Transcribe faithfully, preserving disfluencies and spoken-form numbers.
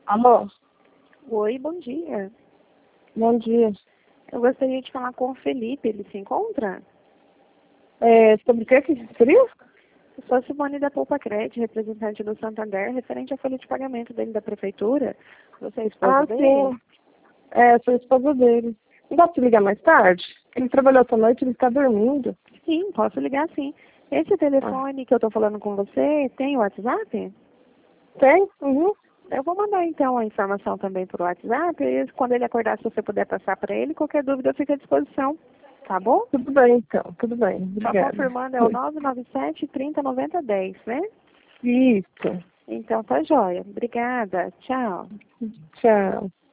Alô? Oi, bom dia. Bom dia. Eu gostaria de falar com o Felipe, ele se encontra? É, sobre o que que seria? Eu sou a Simone da Poupa Crédito, representante do Santander, referente à folha de pagamento dele da prefeitura. Você é a esposa Ah, dele? sim. É, sou a esposa dele. Não dá pra ligar mais tarde? Ele trabalhou essa noite, ele está dormindo. Sim, posso ligar sim. Esse telefone que eu estou falando com você tem o WhatsApp? Tem? Uhum. Eu vou mandar então a informação também por WhatsApp, e quando ele acordar, se você puder passar para ele, qualquer dúvida fica à disposição. Tá bom? Tudo bem, então. Tudo bem. Só Obrigada. confirmando, é o nove nove sete, trinta, noventa, dez, né? Isso. Então tá jóia. Obrigada. Tchau. Tchau.